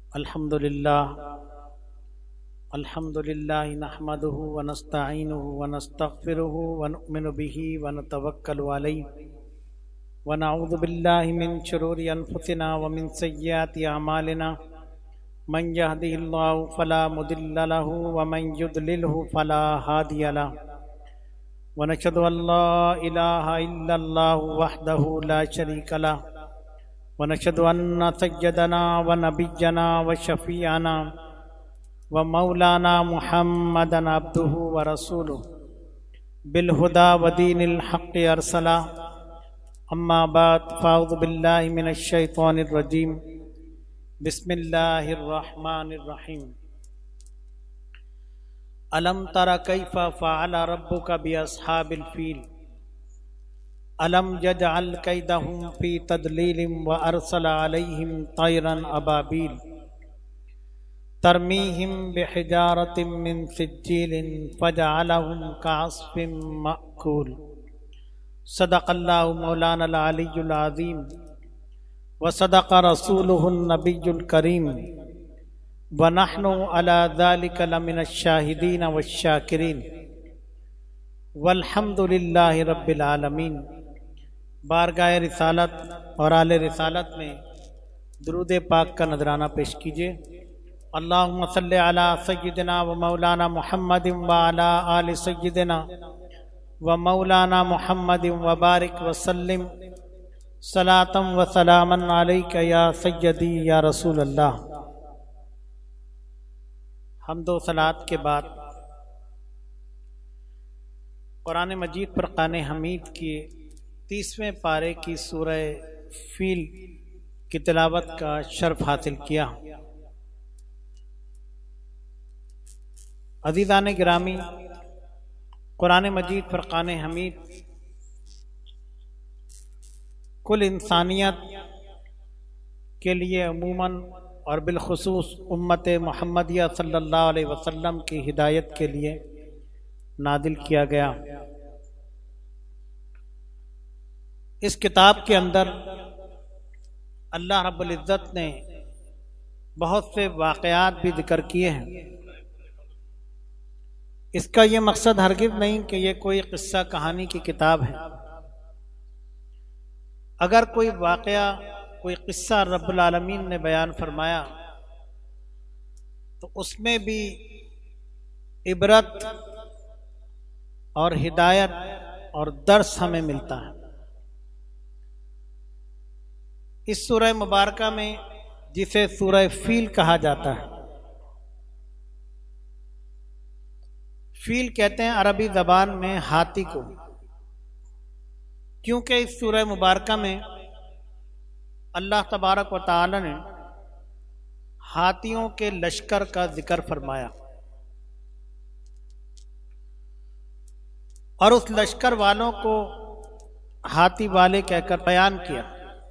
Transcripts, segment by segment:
अल्हम्दुलिल्लाह नहमदुहु व नस्तईनुहु व नस्तगफिरुहु व नु'मिनु बिही व नतवक्कलु अलैहि व नऊज़ु बिल्लाहि मिन शुरूरि अनफुसिना व मिन सय्यिआति अमालिना मन यहदिहिल्लाहु फला मुदिल्ल लहु व मन युद्लिलहु फला हादिय लहु व नशहदु अल्ला इलाहा इल्लल्लाहु वहदहु ला शरीका लहु व नशहदु अन्ना सय्यदना व नबिय्यना व शफीअना व मौलाना मुहम्मदन अब्दुहु व रसूलुहु बिलहुदा व दीनिल हक़्क़ अरसला अम्मा बाद फ़अऊज़ु बिल्लाहि मिनश शैतानिर रजीम बिस्मिल्लाहिर रहमानिर रहीम अलम तरा कैफ़ा फ़अल रब्बुका बिअस्हाबिल फ़ील अलम यजअल कैदहुम फ़ी तदलीलिम व अरसल अलैहिम तैरन अबाबील तरमीहिम बिहिजारतिम मिन सिज्जीलिन फजअलहुम कअस्फिन मअकूल सदक़ल्लाहु मौलानल अलियुल अज़ीम व सदक़ रसूलुहुन नबियुल करीम व नहनु अला ज़ालिका लमिनश शाहिदीन वश्शाकिरीन वल्हम्दुलिल्लाहि रब्बिल आलमीन। बारगाह रिसालत और आले रिसालत में दुरूद पाक का नजराना पेश कीजिए। अल्लाहुम्मा सल्लि अला सय्यिदिना व मौलाना मुहम्मदिन व अला आलि सय्यिदिना व मौलाना मुहम्मदिन व बारिक व सल्लिम सलातम व सलामन अलैका या सय्यदी या रसूल अल्लाह। हम्दो सलात के बाद कुरान मजीद फुरक़ान हमीद के 30वें पारे की सूरह फील की तिलावत का शर्फ हासिल किया। अज़ीज़ान गिरामी, कुरान मजीद फुरक़ान हमीद कुल इंसानियत के लिए अमूमन और बिलखुसूस उम्मत मुहम्मदिया सल्लल्लाहु अलैहि वसल्लम की हिदायत के लिए नादिल किया गया। इस किताब के अंदर अल्लाह रब्बुल इज़्ज़त ने बहुत से वाक़यात भी जिक्र किए हैं। इसका ये मकसद हरगिज़ नहीं कि ये कोई किस्सा कहानी की किताब है। अगर कोई वाक़या, कोई किस्सा रब्बुल आलमीन ने बयान फरमाया तो उसमें भी इबरत और हिदायत और दर्स हमें मिलता है। इस सूरह मुबारका में, जिसे सूरह फील कहा जाता है, फील कहते हैं अरबी ज़बान में हाथी को, क्योंकि इस सूरह मुबारका में अल्लाह तबारक व तआला ने हाथियों के लश्कर का जिक्र फरमाया और उस लश्कर वालों को हाथी वाले कहकर बयान किया।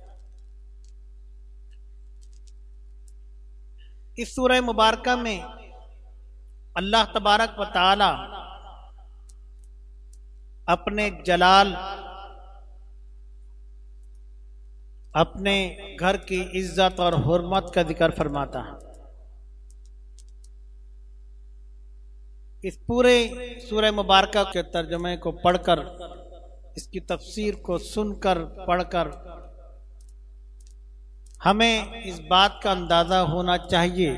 इस सूरह मुबारका में अल्लाह तबारक व तआला अपने जलाल, अपने घर की इज्जत और हुर्मत का जिक्र फरमाता है। इस पूरे सूरह मुबारका के तर्जुमे को पढ़कर, इसकी तफसीर को सुनकर, पढ़कर हमें इस बात का अंदाजा होना चाहिए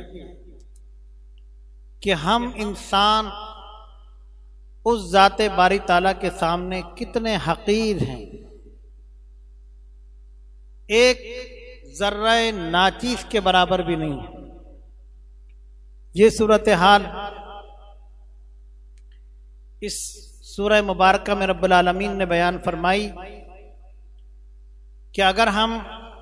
कि हम इंसान उस ज़ाते बारी ताला के सामने कितने हकीर हैं। एक जर्रा नाचीस के बराबर भी नहीं है। ये सूरत हाल इस सूरह मुबारका में रब्बुल आलमीन ने बयान फरमाई कि अगर हम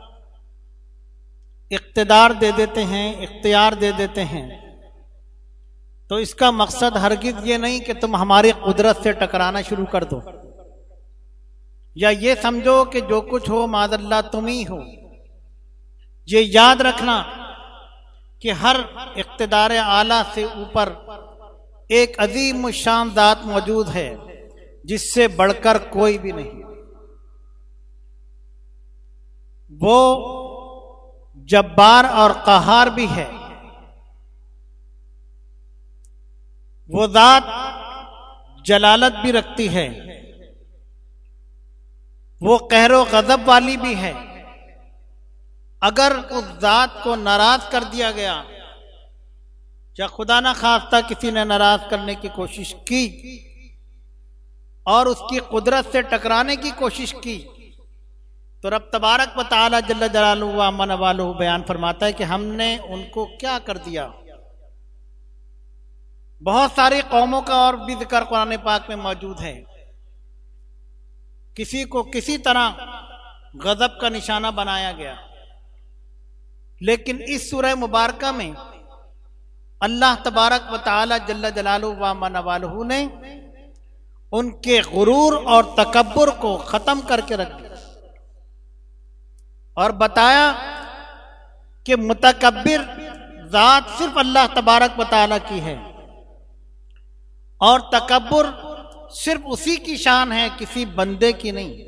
इख्तियार दे देते हैं तो इसका मकसद हरगिज़ ये नहीं कि तुम हमारी कुदरत से टकराना शुरू कर दो, या ये समझो कि जो कुछ हो माज़अल्लाह तुम ही हो। ये याद रखना कि हर इख्तियार आला से ऊपर एक अजीम शान ज़ात मौजूद है जिससे बढ़कर कोई भी नहीं। वो जब्बार और क़हार भी है वो जात जलालत भी रखती है, वो कहरो गजब वाली भी है। अगर उस जात को नाराज कर दिया गया या खुदा ना खास्ता किसी ने नाराज करने की कोशिश की और उसकी कुदरत से टकराने की कोशिश की, तो रब तबारक व तआला जल्ल जलालुहु व अम्मा नवालुहु बयान फरमाता है कि हमने उनको क्या कर दिया। बहुत सारी कौमों का और भी जिक्र कुरान पाक में मौजूद है। किसी को किसी तरह गजब का निशाना बनाया गया, लेकिन इस सूरह मुबारका में अल्लाह तबारक व तआला जल्ल जलालुहु व अम्मा नवालुहु ने उनके गुरूर और तकब्बुर को खत्म करके रख दिया और बताया कि मुतकब्बिर जात सिर्फ अल्लाह तबारक व तआला की है और तकब्बुर सिर्फ उसी की शान है, किसी बंदे की नहीं।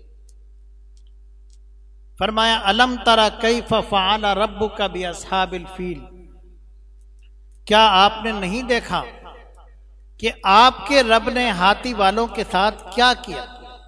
फरमाया अलम तरा कैफ फ़अल रब्बुका बि अस्हाबिल फील, क्या आपने नहीं देखा कि आपके रब ने हाथी वालों के साथ क्या किया।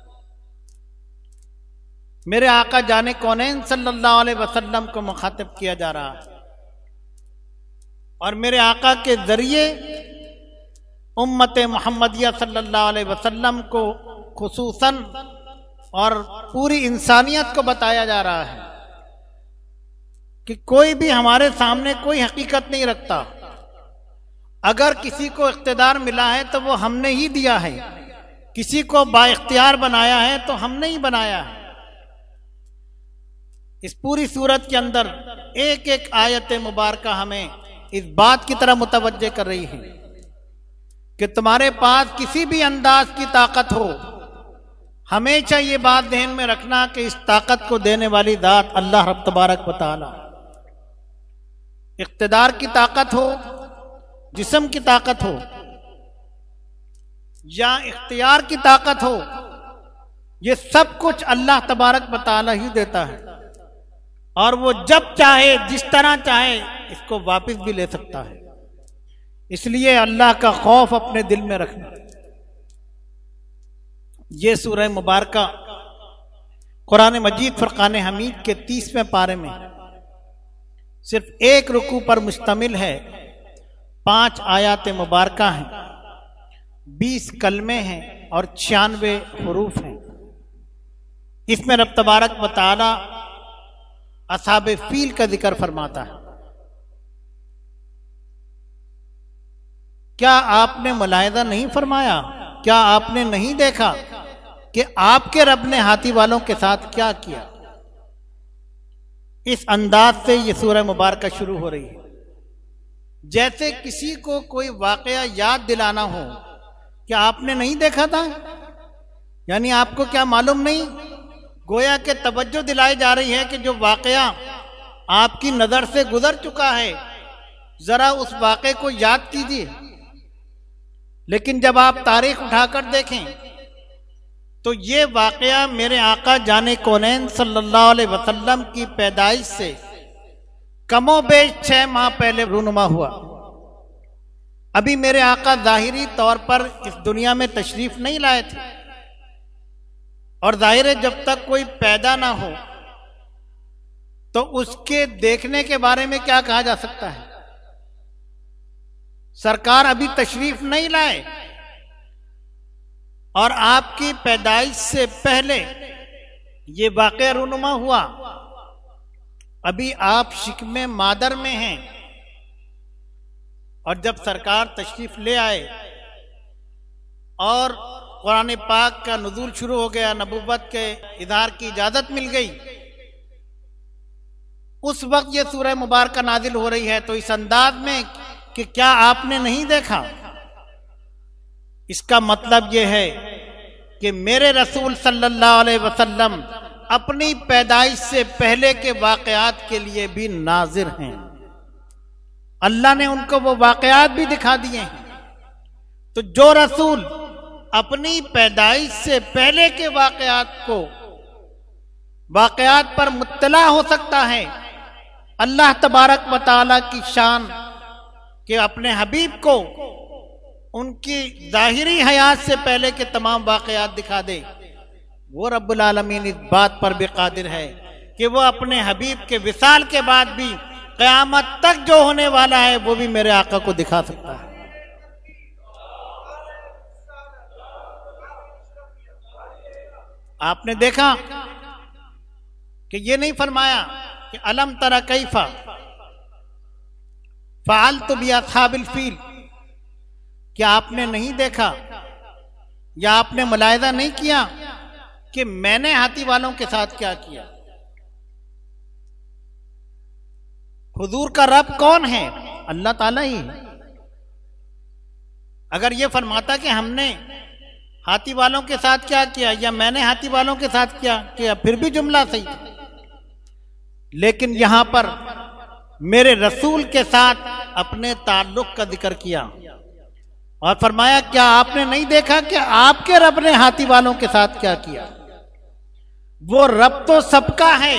मेरे आका जाने कौनैन सल्लल्लाहु अलैहि वसल्लम को मुखातिब किया जा रहा है और मेरे आका के जरिए उम्मत मुहम्मदिया सल्लल्लाहु अलैहि वसल्लम को खुसूसन और पूरी इंसानियत को बताया जा रहा है कि कोई भी हमारे सामने कोई हकीकत नहीं रखता। अगर किसी को इख्तिदार मिला है तो वो हमने ही दिया है, किसी को बाइख्तियार बनाया है तो हमने ही बनाया है। इस पूरी सूरत के अंदर एक एक आयत मुबारका हमें इस बात की तरह मुतवज्जे कर रही है कि तुम्हारे पास किसी भी अंदाज की ताकत हो, हमेशा ये बात ध्यान में रखना कि इस ताकत को देने वाली जात अल्लाह रब तबारक व तआला। इख्तिदार की ताकत हो, जिस्म की ताकत हो या इख्तियार की ताकत हो, ये सब कुछ अल्लाह तबारक व तआला ही देता है और वो जब चाहे जिस तरह चाहे इसको वापस भी ले सकता है। इसलिए अल्लाह का खौफ अपने दिल में रखना। ये सूरह मुबारका कुरान मजीद फुरकान हमीद के 30वें पारे में सिर्फ एक रुकू पर मुश्तमिल है। 5 आयात मुबारका हैं, 20 कलमे हैं और 96 हुरूफ हैं। इसमें रब तबारक व तआला असहाब फील का जिक्र फरमाता है। क्या आपने मुलाहिजा नहीं फरमाया, क्या आपने नहीं देखा कि आपके रब ने हाथी वालों के साथ क्या किया। इस अंदाज से ये सूरह मुबारका शुरू हो रही है, जैसे किसी को कोई वाकया याद दिलाना हो। क्या आपने नहीं देखा था, यानी आपको क्या मालूम नहीं। गोया के तवज्जो दिलाई जा रही है कि जो वाकया आपकी नजर से गुजर चुका है, जरा उस वाकये को याद कीजिए। लेकिन जब आप तारीख उठाकर देखें तो ये वाकया मेरे आका जाने कौनैन सल्लल्लाहु अलैहि वसल्लम की पैदाइश से कमोबेश 6 माह पहले रूनुमा हुआ। अभी मेरे आका जाहिरी तौर पर इस दुनिया में तशरीफ नहीं लाए थे और जाहिर है जब तक कोई पैदा ना हो तो उसके देखने के बारे में क्या कहा जा सकता है। सरकार अभी तशरीफ नहीं लाए और आपकी पैदाइश से पहले ये वाक़या रूनुमा हुआ। अभी आप शिकमे मादर में हैं और जब सरकार तशरीफ ले आए और कुरान पाक का नुज़ूल शुरू हो गया, नबुव्वत के इज़हार की इजाजत मिल गई, उस वक्त ये सूरह मुबारका नाजिल हो रही है। तो इस अंदाज में कि क्या आपने नहीं देखा, इसका मतलब यह है कि मेरे रसूल सल्लल्लाहु अलैहि वसल्लम अपनी पैदाइश से पहले के वाकयात के लिए भी नाजिर हैं। अल्लाह ने उनको वो वाकयात भी दिखा दिए हैं। तो जो रसूल अपनी पैदाइश से पहले के वाकयात पर मुत्तला हो सकता है, अल्लाह तबारक व तआला की शान कि अपने हबीब को उनकी जाहिरी हयात से पहले के तमाम वाकयात दिखा दे, वो रब्बुल आलमीन इस बात पर भी कादिर है कि वो अपने हबीब के विसाल के बाद भी क़यामत तक जो होने वाला है वो भी मेरे आका को दिखा सकता है। आपने देखा कि ये नहीं फरमाया कि अलम तरा कैफा फ़अल्तु बि अस्हाबिल फील, क्या आपने नहीं देखा या आपने मुलाहिजा नहीं किया कि मैंने हाथी वालों के साथ क्या किया। हुजूर का रब कौन है? अल्लाह ताला ही है। अगर ये फरमाता कि हमने हाथी वालों के साथ क्या किया या मैंने हाथी वालों के साथ क्या किया, फिर भी जुमला सही था, लेकिन यहां पर मेरे रसूल के साथ अपने ताल्लुक का जिक्र किया और फरमाया क्या आपने नहीं देखा कि आपके रब ने हाथी वालों के साथ क्या किया। वो रब तो सबका है,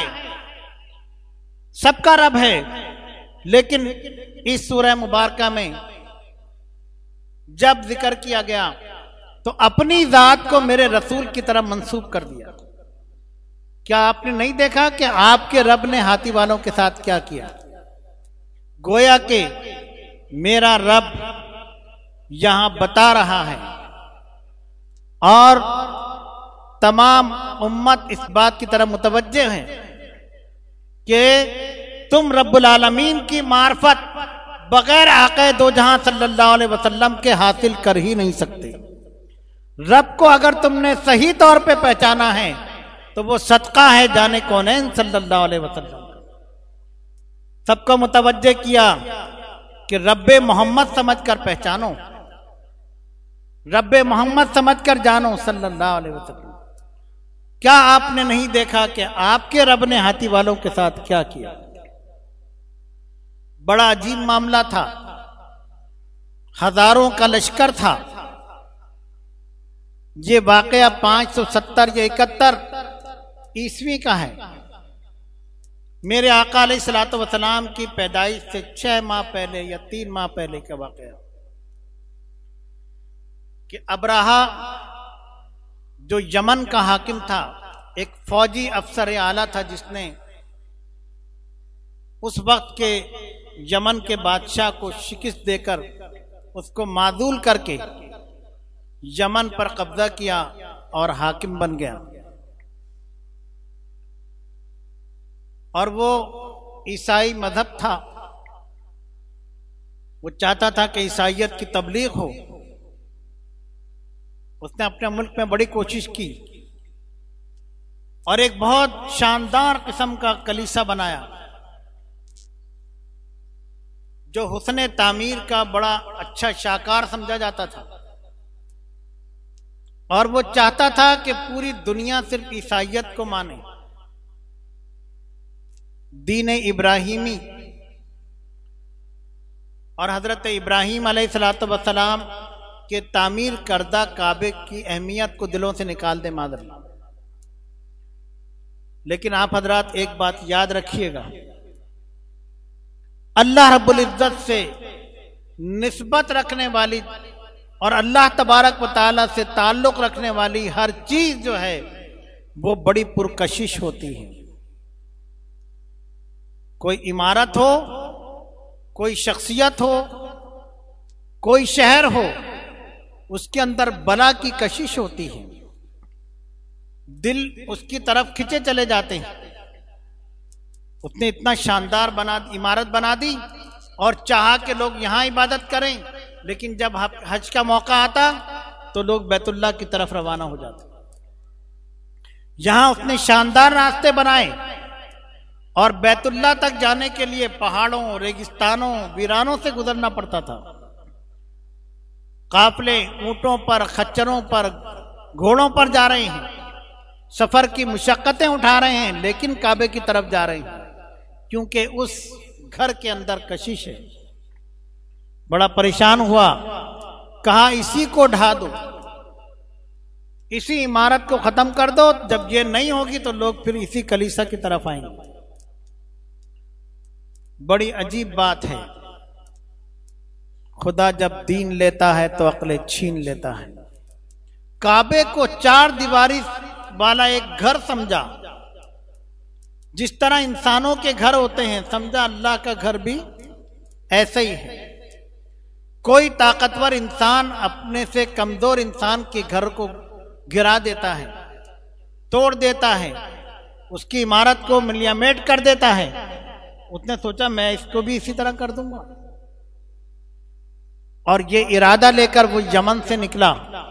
सबका रब है, लेकिन इस सूरह मुबारका में जब जिक्र किया गया तो अपनी जात को मेरे रसूल की तरफ मंसूब कर दिया। क्या आपने नहीं देखा कि आपके रब ने हाथी वालों के साथ क्या किया। गोया के मेरा रब यहां बता रहा है और तमाम उम्मत इस बात की तरफ मुतवज्जे है कि तुम रब्बुल आलमीन की मार्फत बगैर आक़े दो जहां सल्लल्लाहु अलैहि वसल्लम के हासिल कर ही नहीं सकते। रब को अगर तुमने सही तौर पे पहचाना है तो वो सदका है जाने कौनैन सल्लल्लाहु अलैहि वसल्लम। सबको मुतवज्जे किया कि रब्बे मोहम्मद समझकर पहचानो, रब्बे मोहम्मद समझकर जानो सल्लल्लाहु अलैहि वसल्लम। क्या आपने नहीं देखा कि आपके रब ने हाथी वालों के साथ क्या किया। बड़ा अजीब मामला था, हजारों का लश्कर था। ये वाकया 570 या 71 ईस्वी का है। मेरे आका अलैहिस्सलातु वस्सलाम की पैदाइश से 6 माह पहले या 3 माह पहले का वाकया कि अब्राहा जो यमन का हाकिम था, एक फौजी अफसर आला था जिसने उस वक्त के यमन के बादशाह को शिकस्त देकर उसको माजूल करके यमन पर कब्जा किया और हाकिम बन गया। और वो ईसाई मजहब था, वो चाहता था कि ईसाइयत की तबलीग हो। उसने अपने मुल्क में बड़ी कोशिश की और एक बहुत शानदार किस्म का कलीसा बनाया जो हुस्ने तामीर का बड़ा अच्छा शाकार समझा जाता था। और वो चाहता था कि पूरी दुनिया सिर्फ ईसाइयत को माने, दीन इब्राहिमी और हजरत इब्राहिम अलैहिस्सलातु वस्सलाम के तामीर करदा काबे की अहमियत को दिलों से निकाल दे मादर। लेकिन आप हजरात एक बात याद रखिएगा, अल्लाह रब्बुल इज्जत से निस्बत रखने वाली और अल्लाह तबारक व तआला से ताल्लुक रखने वाली हर चीज जो है वो बड़ी पुरकशिश होती है। कोई इमारत हो, कोई शख्सियत हो, कोई शहर हो, उसके अंदर बला की कशिश होती है। दिल उसकी तरफ खिंचे चले जाते हैं। उसने इतना शानदार इमारत बना दी और चाहा कि लोग यहां इबादत करें, लेकिन जब हज का मौका आता तो लोग बैतुल्लाह की तरफ रवाना हो जाते। यहां उसने शानदार रास्ते बनाए और बैतुल्लाह तक जाने के लिए पहाड़ों, रेगिस्तानों, वीरानों से गुजरना पड़ता था। काफले ऊंटों पर, खच्चरों पर, घोड़ों पर जा रहे हैं, सफर की मुशक्कतें उठा रहे हैं, लेकिन काबे की तरफ जा रहे हैं क्योंकि उस घर के अंदर कशिश है। बड़ा परेशान हुआ, कहा इसी को ढा दो, इसी इमारत को खत्म कर दो। जब ये नहीं होगी तो लोग फिर इसी कलीसा की तरफ आएंगे। बड़ी अजीब बात है, खुदा जब दीन लेता है तो अक्ल छीन लेता है। काबे को 4 दीवारी वाला एक घर समझा। जिस तरह इंसानों के घर होते हैं, समझा अल्लाह का घर भी ऐसे ही है। कोई ताकतवर इंसान अपने से कमजोर इंसान के घर को गिरा देता है, तोड़ देता है, उसकी इमारत को मिलियामेट कर देता है। उसने सोचा मैं इसको भी इसी तरह कर दूंगा, और ये इरादा लेकर वो यमन से निकला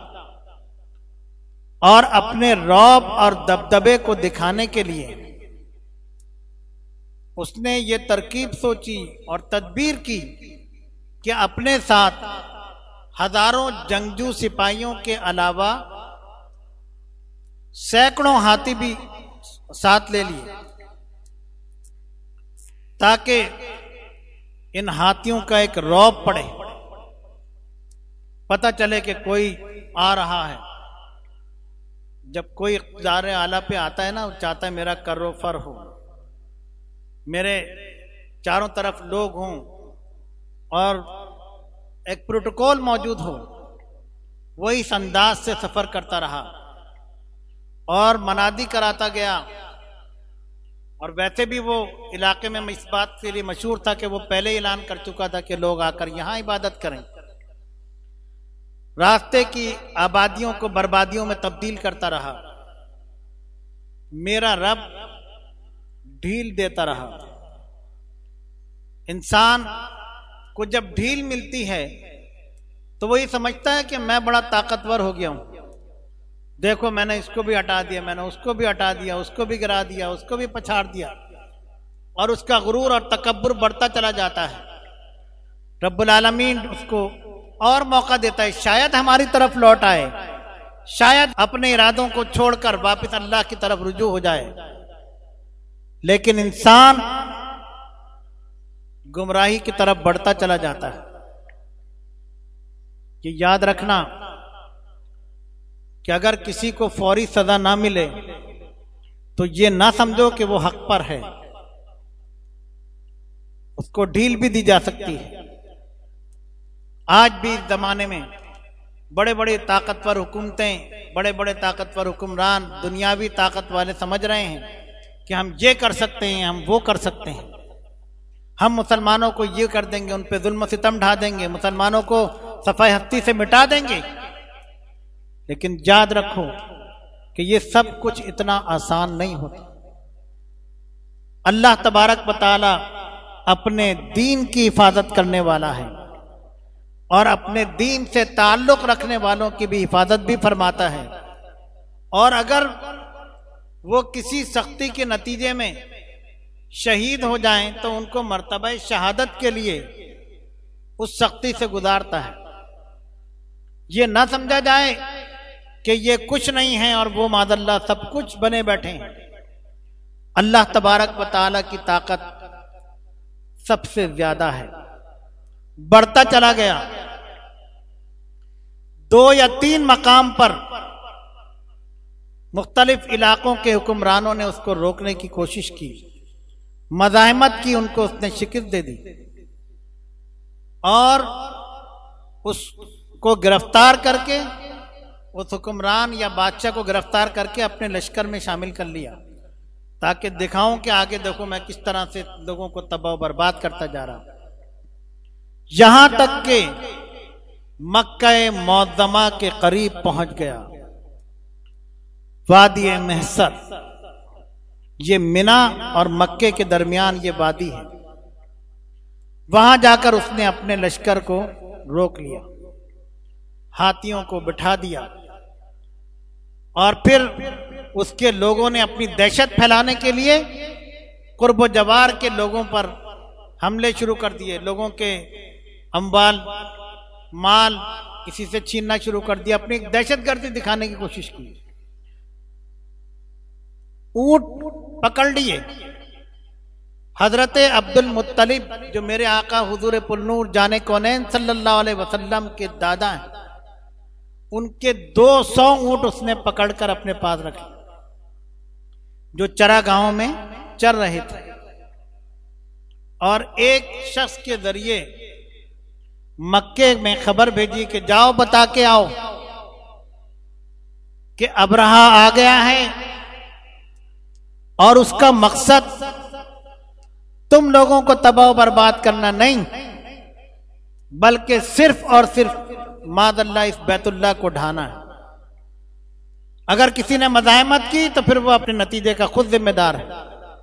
और अपने रौब और दबदबे को दिखाने के लिए उसने ये तरकीब सोची और तदबीर की कि अपने साथ हजारों जंगजू सिपाहियों के अलावा सैकड़ों हाथी भी साथ ले लिए, ताकि इन हाथियों का एक रौब पड़े, पता चले कि कोई आ रहा है। जब कोई इक़्तिदार आला पे आता है ना, वो चाहता है मेरा कर्रो फर हो, मेरे चारों तरफ लोग हों और एक प्रोटोकॉल मौजूद हो। वो इस अंदाज से सफर करता रहा और मनादी कराता गया। और वैसे भी वो इलाके में इस बात के लिए मशहूर था कि वो पहले ही ऐलान कर चुका था कि लोग आकर यहां इबादत करें। रास्ते की आबादियों को बर्बादियों में तब्दील करता रहा। मेरा रब ढील देता रहा। इंसान को जब ढील मिलती है तो वही समझता है कि मैं बड़ा ताकतवर हो गया हूं। देखो मैंने इसको भी हटा दिया, मैंने उसको भी हटा दिया, उसको भी गिरा दिया, उसको भी पछाड़ दिया, और उसका गुरूर और तकब्बुर बढ़ता चला जाता है। रब्बुल आलमीन उसको और मौका देता है, शायद हमारी तरफ लौट आए, शायद अपने इरादों को छोड़कर वापस अल्लाह की तरफ रुजू हो जाए। लेकिन इंसान गुमराही की तरफ बढ़ता चला जाता है। ये याद रखना कि अगर किसी को फौरी सजा ना मिले तो ये ना समझो कि वो हक पर है, उसको ढील भी दी जा सकती है। आज भी इस जमाने में बड़े बड़े ताकतवर हुकूमतें, बड़े बड़े ताकतवर हुक्मरान दुनियावी ताकत वाले समझ रहे हैं कि हम ये कर सकते हैं, हम वो कर सकते हैं, हम मुसलमानों को ये कर देंगे, उन पे जुल्म सितम ढा देंगे, मुसलमानों को सफाई हस्ती से मिटा देंगे। लेकिन याद रखो कि ये सब कुछ इतना आसान नहीं होता। अल्लाह तबारक व तआला अपने दीन की हिफाजत करने वाला है और अपने दीन से ताल्लुक रखने वालों की भी हिफाजत भी फरमाता है। और अगर वो किसी सख्ती के नतीजे में शहीद हो जाएं तो उनको मर्तबा शहादत के लिए उस सख्ती से गुजारता है। ये ना समझा जाए कि ये कुछ नहीं है और वो मादल्ला सब कुछ बने बैठे हैं। अल्लाह तबारक व तआला की ताकत सबसे ज्यादा है। बढ़ता चला गया। 2 या 3 मकाम पर मुख्तलिफ इलाकों के हुक्मरानों ने उसको रोकने की कोशिश की, मज़ाहमत की, उनको उसने शिकस्त दे दी और उसको गिरफ्तार करके, उस हुक्मरान या बादशाह को गिरफ्तार करके अपने लश्कर में शामिल कर लिया, ताकि दिखाऊं कि आगे देखो मैं किस तरह से लोगों को तबाह बर्बाद करता जा रहा। यहां तक के मक्का मुअज़्ज़मा के करीब पहुंच गया। वादी महसर, ये मिना और मक्के के दरमियान ये वादी है। वहां जाकर उसने अपने लश्कर को रोक लिया, हाथियों को बिठा दिया और फिर उसके लोगों ने अपनी दहशत फैलाने के लिए कुर्ब जवार के लोगों पर हमले शुरू कर दिए। लोगों के अम्वाल माल किसी से छीनना शुरू कर दिया, अपनी दहशतगर्दी दिखाने की कोशिश की। ऊंट पकड़ लिए। हजरत अब्दुल मुत्तलिब जो मेरे आका हुजूर पुन्नूर जाने कौनैन सल्लल्लाहु अलैहि वसल्लम के दादा हैं, उनके 200 ऊंट उसने पकड़कर अपने पास रखे, जो चरागाहों में चर रहे थे। और एक शख्स के जरिए मक्के में खबर भेजी कि जाओ बता के आओ कि अब्रहा आ गया है और उसका मकसद तुम लोगों को तबाह बर्बाद करना नहीं, बल्कि सिर्फ और सिर्फ मादल्ला इस बैतुल्लाह को ढाना है। अगर किसी ने मज़ाहमत की तो फिर वो अपने नतीजे का खुद जिम्मेदार है।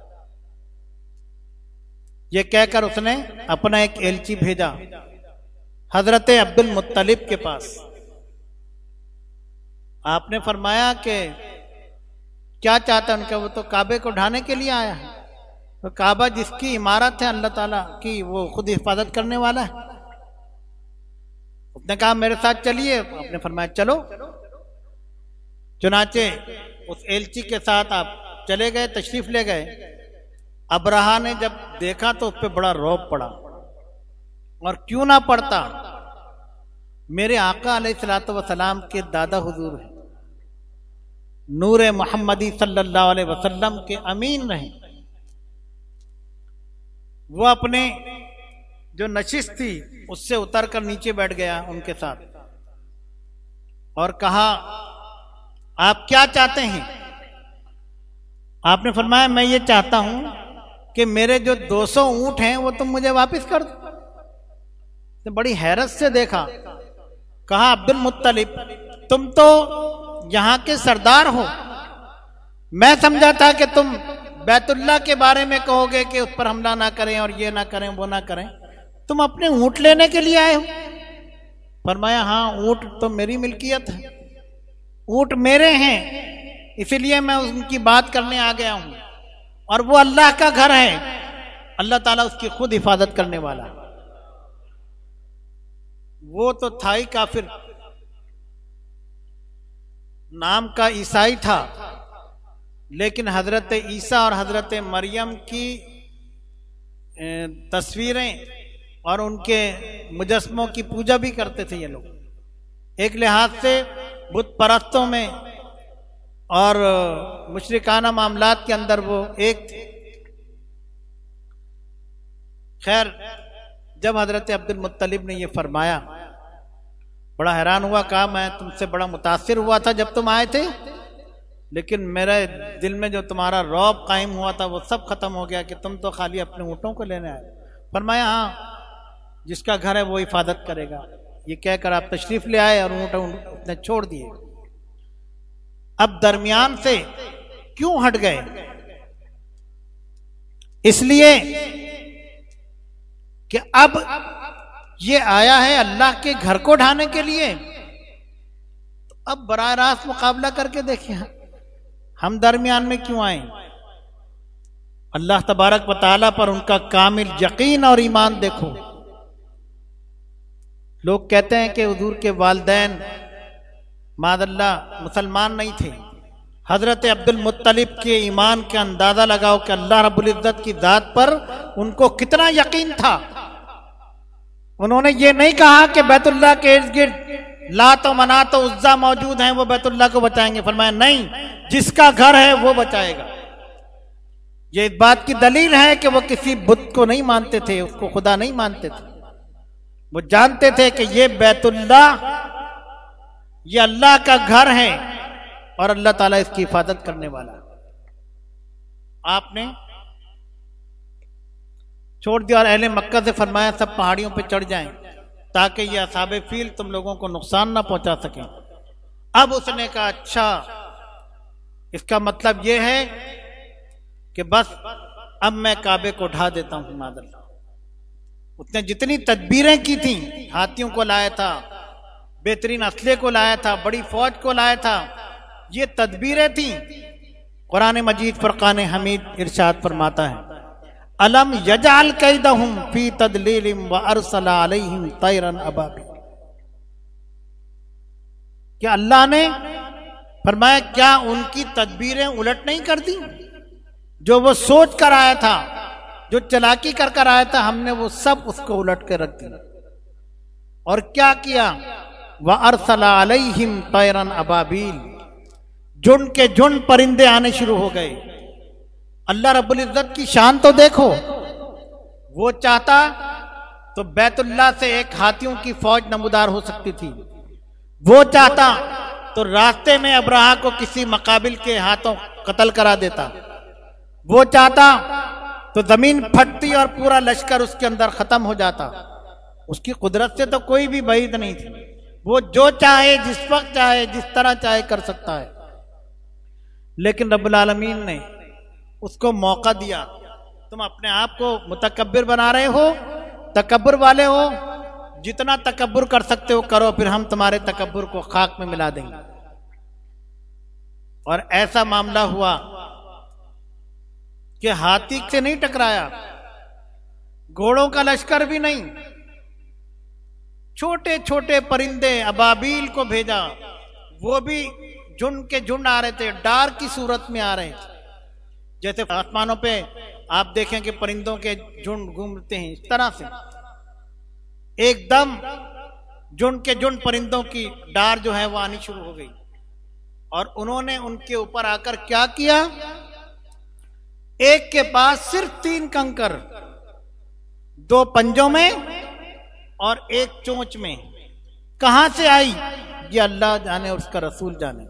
ये कहकर उसने अपना एक एलची भेजा हजरत अब्दुल मुत्तलिब के पास। आपने फरमाया कि क्या चाहता है उनका, वो तो काबे को ढाने के लिए आया है। तो काबा जिसकी इमारत है अल्लाह ताला की, वो खुद हिफाजत करने वाला है। उसने कहा मेरे साथ चलिए। आपने फरमाया चलो। चुनाचे उस एलची के साथ आप चले गए, तशरीफ ले गए। अब्रहा ने जब देखा तो उस पर बड़ा रौब पड़ा, और क्यों ना पड़ता, मेरे आका अलैहिस्सलातु वस्सलाम के दादा हुजूर हैं, नूरे मोहम्मदी सल्लल्लाहु अलैहि वसल्लम के अमीन रहे। वो अपने जो नशिश थी उससे उतर कर नीचे बैठ गया उनके साथ और कहा आप क्या चाहते हैं? आपने फरमाया मैं ये चाहता हूं कि मेरे जो 200 ऊंट हैं वो तुम मुझे वापस कर दो। तो बड़ी हैरत से देखा, कहा अब्दुल मुत्तलिब तुम तो यहां के सरदार हो, मैं समझा था कि तुम बैतुल्लाह के बारे में कहोगे कि उस पर हमला ना करें और ये ना करें वो ना करें, तुम अपने ऊंट लेने के लिए आए हो। फरमाया हाँ, ऊंट तो मेरी मिल्कियत है, ऊंट मेरे हैं, इसलिए मैं उनकी बात करने आ गया हूं, और वो अल्लाह का घर है, अल्लाह ताला उसकी खुद हिफाजत करने वाला। वो तो था ही काफिर, नाम का ईसाई था, लेकिन हजरत ईसा और हजरत मरियम की तस्वीरें और उनके मुजस्मों की पूजा भी करते थे ये लोग। एक लिहाज से बुत परस्तों में और मुशरिकाना मामलात के अंदर वो एक थे। खैर, जब हजरत अब्दुल मुत्तलिब ने ये फरमाया, बड़ा हैरान हुआ। कहा मैं तुमसे बड़ा मुतासिर हुआ था जब तुम आए थे, लेकिन मेरे दिल में जो तुम्हारा रौब कायम हुआ था वो सब खत्म हो गया कि तुम तो खाली अपने ऊँटों को लेने आए। फरमाया हाँ, जिसका घर है वो हिफाजत करेगा। ये कहकर आप तशरीफ ले आए और ऊँट उसने छोड़ दिए। अब दरमियान से क्यों हट गए? इसलिए कि अब ये आया है अल्लाह के घर को ढाने के लिए। तो अब बराह रास्त मुकाबला करके देखिए हम दरमियान में क्यों आए। अल्लाह तबारक व तआला पर उनका कामिल यकीन और ईमान देखो। लोग कहते हैं कि हुजूर के वालिदैन मादल्लाह मुसलमान नहीं थे। हजरत अब्दुल मुत्तलिब के ईमान का अंदाजा लगाओ कि अल्लाह रब्बुल इज्जत की जात पर उनको कितना यकीन था। उन्होंने ये नहीं कहा कि बैतुल्लाह के इर्द गिर्द लात और मनात और उज्जा मौजूद हैं, वो बैतुल्लाह को बचाएंगे। फरमाया नहीं, जिसका घर है वो बचाएगा। ये इस बात की दलील है कि वो किसी बुत को नहीं मानते थे, उसको खुदा नहीं मानते थे। वो जानते थे कि ये बैतुल्लाह ये अल्लाह का घर है और अल्लाह ताला इसकी हिफाजत करने वाला। आपने छोड़ दिया और अहले मक्का से फरमाया सब पहाड़ियों पे चढ़ जाएं ताकि ये असहाबे फील तुम लोगों को नुकसान ना पहुंचा सकें। अब उसने कहा अच्छा, इसका मतलब ये है कि बस अब मैं काबे को ढा देता हूं। मादल्ला, उसने जितनी तदबीरें की थी, हाथियों को लाया था, बेहतरीन असले को लाया था, बड़ी फौज को लाया था, ये तदबीरें थी। कुरान मजीद फुरकान हमीद इरशाद फरमाता है अलम यजअल कैदहुम फी तदलीलिम व अरसला अलैहिम तैरन अबाबील। क्या अल्लाह ने फरमाया क्या उनकी तदबीरें उलट नहीं कर दी? जो वो सोच कर आया था, जो चलाकी कर कर आया था, हमने वो सब उसको उलट के रख दिया। और क्या किया? व अरसला अलैहिम तैरन अबाबील, झुंड के झुंड परिंदे आने शुरू हो गए। अल्लाह रब्बुल इज्जत की शान तो देखो। वो चाहता तो बैतुल्लाह से एक हाथियों की फौज नमूदार हो सकती थी। वो चाहता तो रास्ते में अब्राहा को किसी मकाबिल के हाथों कत्ल करा देता। वो चाहता तो जमीन फटती और पूरा लश्कर उसके अंदर खत्म हो जाता। उसकी कुदरत से तो कोई भी बईद नहीं थी। वो जो चाहे, जिस वक्त चाहे, जिस तरह चाहे कर सकता है। लेकिन रब्बुल आलमीन ने उसको मौका दिया। तुम अपने आप को मुतकब्बिर बना रहे हो, तकब्बुर वाले हो, जितना तकब्बुर कर सकते हो करो, फिर हम तुम्हारे तकब्बुर को खाक में मिला देंगे। और ऐसा मामला हुआ कि हाथी से नहीं टकराया, घोड़ों का लश्कर भी नहीं, छोटे छोटे परिंदे अबाबील को भेजा। वो भी झुंड के झुंड आ रहे थे, डार की सूरत में आ रहे थे। जैसे आसमानों पे आप देखें कि परिंदों के झुंड घूमते हैं, इस तरह से एकदम झुंड के झुंड परिंदों की डार जो है वो आनी शुरू हो गई। और उन्होंने उनके ऊपर आकर क्या किया, एक के पास सिर्फ 3 कंकर, 2 पंजों में और 1 चोंच में। कहां से आई ये अल्लाह जाने और उसका रसूल जाने।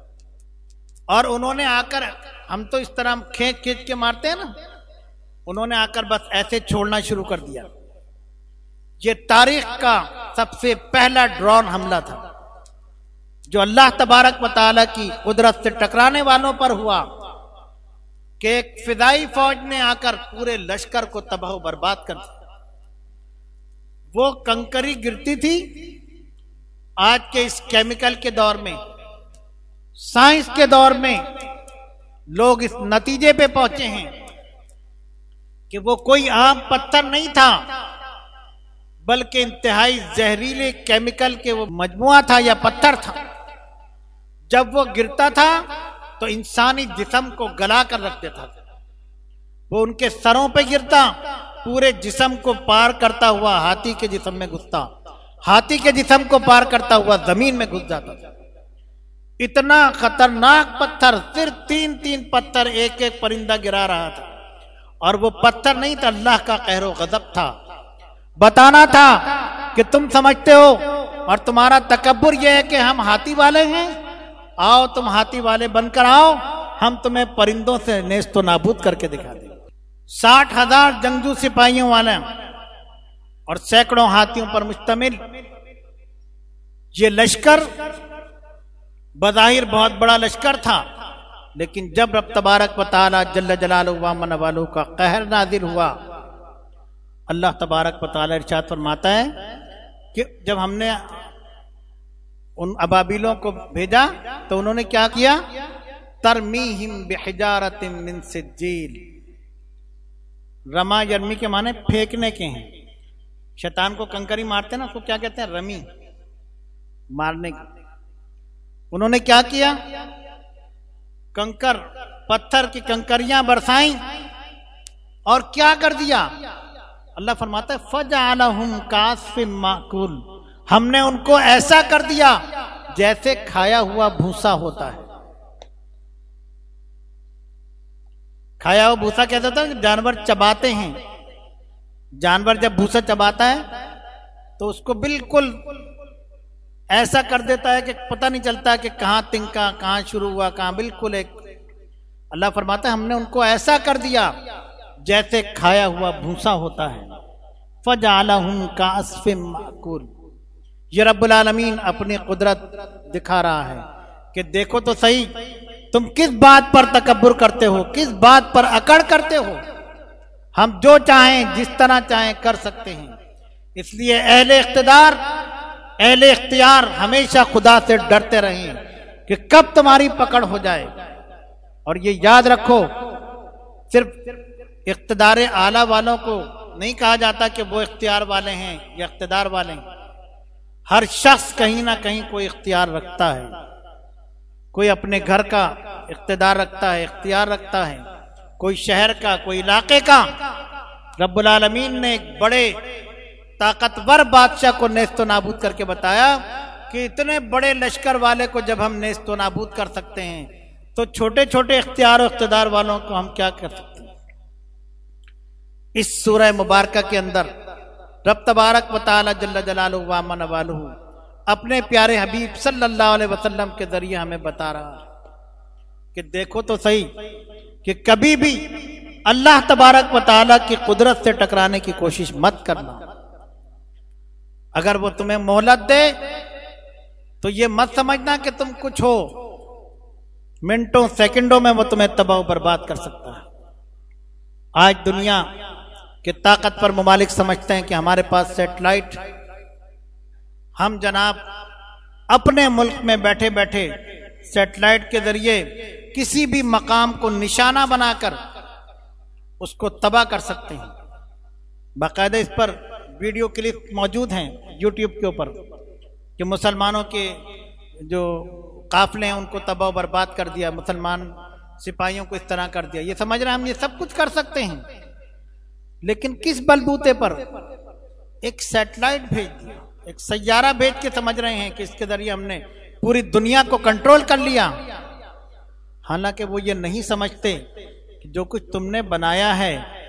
और उन्होंने आकर, हम तो इस तरह खींच खींच के मारते हैं ना, उन्होंने आकर बस ऐसे छोड़ना शुरू कर दिया। ये तारीख का सबसे पहला ड्रोन हमला था जो अल्लाह तबारक व तआला की कुदरत से टकराने वालों पर हुआ कि एक फिदाई फौज ने आकर पूरे लश्कर को तबाह बर्बाद कर दिया। वो कंकरी गिरती थी। आज के इस केमिकल के दौर में, साइंस के दौर में लोग इस नतीजे पे पहुंचे हैं कि वो कोई आम पत्थर नहीं था, बल्कि इंतहाई जहरीले केमिकल के वो मजमुआ था या पत्थर था। जब वो गिरता था तो इंसानी जिस्म को गला कर रख देता था। वो उनके सरों पे गिरता, पूरे जिस्म को पार करता हुआ हाथी के जिस्म में घुसता, हाथी के जिस्म को पार करता हुआ जमीन में घुस जाता था। इतना खतरनाक पत्थर, सिर्फ 3 पत्थर एक एक परिंदा गिरा रहा था। और वो पत्थर नहीं था, अल्लाह का कहरो गजब था। बताना था कि तुम समझते हो और तुम्हारा तकब्बुर यह है कि हम हाथी वाले हैं, आओ तुम हाथी वाले बनकर आओ, हम तुम्हें परिंदों से नेस्तो नाबूद करके दिखा देंगे। 60,000 जंगजू सिपाहियों वाले और सैकड़ों हाथियों पर मुश्तमिल ये लश्कर बज़ाहिर बहुत बड़ा लश्कर था। लेकिन जब रब तबारक व तआला जल्ल जलालुहु व मन वालू का कहर नाज़िल हुआ, अल्लाह तबारक व तआला इरशाद फरमाता है कि जब हमने उन अबाबिलों को भेजा तो उन्होंने क्या किया, तरमीहिम बिहिजारतिन मिन सिज्जील। रमा यरमी के माने फेंकने के हैं। शैतान को कंकरी मारते ना, उसको क्या कहते हैं, रमी, मारने की। उन्होंने क्या किया, कंकर, पत्थर की कंकरियां बरसाई और क्या कर दिया। अल्लाह फरमाता है फजअलहुम कास्फिम माकुल, हमने उनको ऐसा कर दिया जैसे खाया हुआ भूसा होता है। खाया हुआ भूसा कैसा होता है, जानवर चबाते हैं। जानवर जब भूसा चबाता है तो उसको बिल्कुल ऐसा कर देता है कि पता नहीं चलता कि कहां तिनका, कहां शुरू हुआ, कहां बिल्कुल एक। अल्लाह फरमाता है हमने उनको ऐसा कर दिया जैसे खाया हुआ भूसा होता है। फजअलहुम कास्फिम माकुल। ये रब्बुल आलमीन अपनी कुदरत दिखा रहा है कि देखो तो सही, तुम किस बात पर तकब्बुर करते हो, किस बात पर अकड़ करते हो। हम जो चाहें, जिस तरह चाहें कर सकते हैं। इसलिए अहले इख्तिदार, अहले इख्तियार हमेशा खुदा से डरते रहें कि कब तुम्हारी पकड़ हो जाए। और ये याद रखो, सिर्फ इख्तिदार आला वालों को नहीं कहा जाता कि वो इख्तियार वाले हैं या इख्तिदार वाले हैं। हर शख्स कहीं ना कहीं कोई इख्तियार रखता है। कोई अपने घर का इख्तिदार रखता है, इख्तियार रखता है, कोई शहर का, कोई इलाके का। रब्बुल आलमीन ने एक बड़े ताकतवर बादशाह को नेस्तो नाबूद करके बताया कि इतने बड़े लश्कर वाले को जब हम नेस्तो नाबूद कर सकते हैं तो छोटे छोटे इख्तियार और इख्तिदार वालों को हम क्या कर सकते हैं। इस सूरह मुबारका के अंदर रब तबारक व तआला जल्ल जलालुहु व अम्मा नवालुहु अपने प्यारे हबीब सल्लल्लाहु अलैहि वसल्लम के जरिए हमें बता रहा है कि देखो तो सही कि कभी भी अल्लाह तबारक व तआला की कुदरत से टकराने की कोशिश मत करना। अगर वो तुम्हें मोहलत दे तो ये मत समझना कि तुम कुछ हो, मिनटों सेकंडों में वो तुम्हें तबाह बर्बाद कर सकता है। आज दुनिया के ताकतवर ममालिक समझते हैं कि हमारे पास सैटेलाइट, हम जनाब अपने मुल्क में बैठे बैठे सैटेलाइट के जरिए किसी भी मकाम को निशाना बनाकर उसको तबाह कर सकते हैं। बाकायदा इस पर वीडियो क्लिप मौजूद हैं यूट्यूब के ऊपर कि मुसलमानों के जो काफले हैं उनको तबाह बर्बाद कर दिया, मुसलमान सिपाहियों को इस तरह कर दिया। ये समझ रहे हैं हम ये सब कुछ कर सकते हैं, लेकिन किस बलबूते पर? एक सैटेलाइट भेज दिया, एक सैयारा भेज के समझ रहे हैं कि इसके जरिए हमने पूरी दुनिया को कंट्रोल कर लिया। हालांकि वो ये नहीं समझते कि जो कुछ तुमने बनाया है,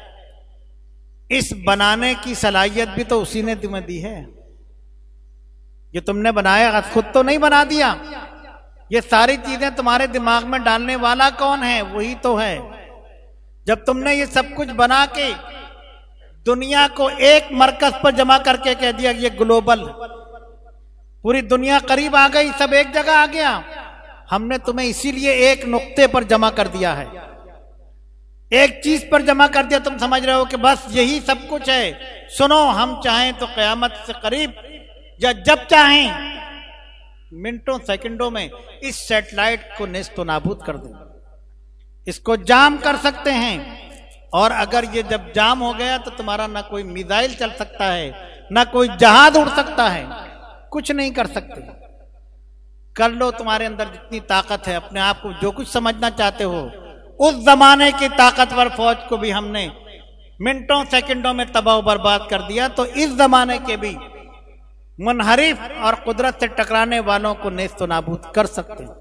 इस बनाने की सलाहियत भी तो उसी ने तुम्हें दी है। ये तुमने बनाया, खुद तो नहीं बना दिया। ये सारी चीजें तुम्हारे दिमाग में डालने वाला कौन है? वही तो है। जब तुमने ये सब कुछ बना के दुनिया को एक मरकज पर जमा करके कह दिया ये ग्लोबल, पूरी दुनिया करीब आ गई, सब एक जगह आ गया। हमने तुम्हें इसीलिए एक नुक्ते पर जमा कर दिया है, एक चीज पर जमा कर दिया। तुम समझ रहे हो कि बस यही सब कुछ है। सुनो, हम चाहें तो कयामत से करीब या जब चाहें मिनटों सेकंडों में इस सैटेलाइट को नेस्तो नाबूद कर दें, इसको जाम कर सकते हैं। और अगर ये जब जाम हो गया तो तुम्हारा ना कोई मिसाइल चल सकता है, ना कोई जहाज उड़ सकता है, कुछ नहीं कर सकते। कर लो, तुम्हारे अंदर जितनी ताकत है, अपने आप को जो कुछ समझना चाहते हो। उस जमाने की ताकतवर फौज को भी हमने मिनटों सेकंडों में तबाह बर्बाद कर दिया, तो इस जमाने के भी मुनहरिफ और कुदरत से टकराने वालों को नेस्तो नाबूद कर सकते हैं।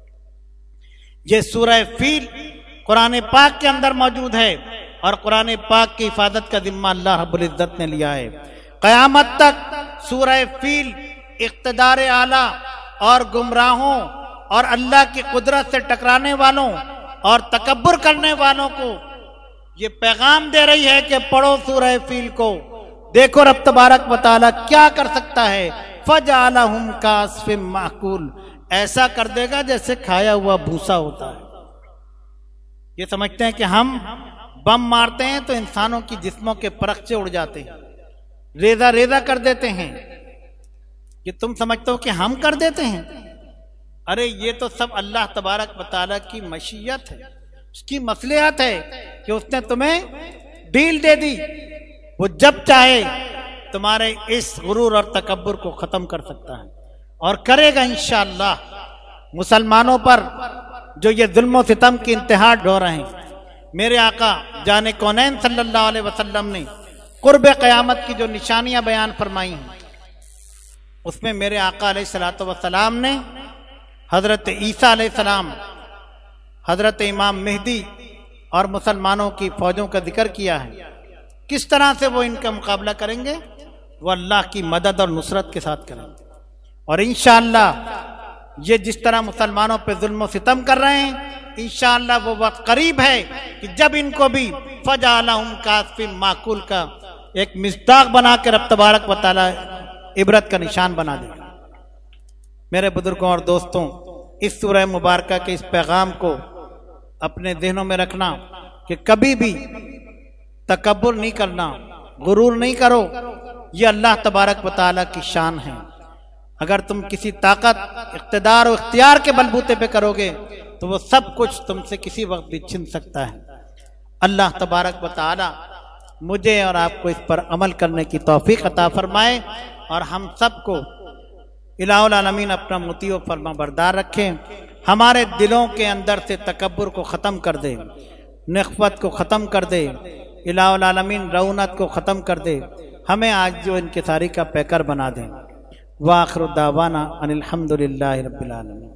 ये सूरह फील कुरान पाक के अंदर मौजूद है और कुरान पाक की हिफाजत का जिम्मा अल्लाह रब्बुल इज्जत ने लिया है। कयामत तक सूरह फील इख्तिदार आला और गुमराहों और अल्लाह की कुदरत से टकराने वालों और तकब्बुर करने वालों को ये पैगाम दे रही है कि पढ़ो सूरह फील को, देखो रब तबारक व तआला क्या कर सकता है। फजअलहुम कास्फिम माकुल, ऐसा कर देगा जैसे खाया हुआ भूसा होता है। ये समझते हैं कि हम बम मारते हैं तो इंसानों की जिस्मों के परखचे उड़ जाते हैं, रेजा रेजा कर देते हैं। ये तुम समझते हो कि हम कर देते हैं? अरे ये तो सब अल्लाह तबारक व तआला की मशीयत है, उसकी मसलिहत है कि उसने तुम्हें डील दे दी। वो जब चाहे तुम्हारे इस गुरूर और तकब्बुर को खत्म कर सकता है और करेगा इंशाअल्लाह। मुसलमानों पर जो ये जुल्म सितम की इंतहा ढो रहे हैं, मेरे आका जाने कौनैन सल्लल्लाहु अलैहि वसल्लम ने कुर्ब क़यामत की जो निशानियां बयान फरमाई हैं, उसमें मेरे आका अलैहिस्सलातु वस्सलाम ने हजरत ईसा अलैहिस्सलाम, हजरत इमाम मेहदी और मुसलमानों की फौजों का जिक्र किया है। किस तरह से वो इनका मुकाबला करेंगे? वो अल्लाह की मदद और नुसरत के साथ करेंगे। और इंशाअल्लाह ये जिस तरह मुसलमानों पे जुल्म सितम कर रहे हैं, इंशाअल्लाह वो वक्त करीब है कि जब इनको भी फजअलहुम कास्फिम माकुल का एक मिस्दाक बना के रब तबारक व तआला इबरत का निशान बना देगा। मेरे बुजुर्गों और दोस्तों, इस सूरह मुबारक के इस पैगाम को अपने ज़हनों में रखना कि कभी भी तकब्बुर नहीं करना, गुरूर नहीं करो। ये अल्लाह तबारक व तआला की शान है। अगर तुम किसी ताकत, इख्तिदार और इख्तियार के बलबूते पे करोगे तो वो सब कुछ तुमसे किसी वक्त भी छिन सकता है। अल्लाह तबारक व तआला मुझे और आपको इस पर अमल करने की तौफीक अता फरमाए और हम सबको इलाहुल आलमीन अपना मुती व फरमा बरदार रखें। हमारे दिलों के अंदर से तकब्बुर को ख़त्म कर दे, नख़वत को ख़त्म कर दे, इलाहुल आलमीन रऊनत को ख़त्म कर दे। हमें आज जो इनके सारी का पैकर बना दें। वाखिर दावाना अनिल हम्दुलिल्लाहि रब्बिल आलमीन।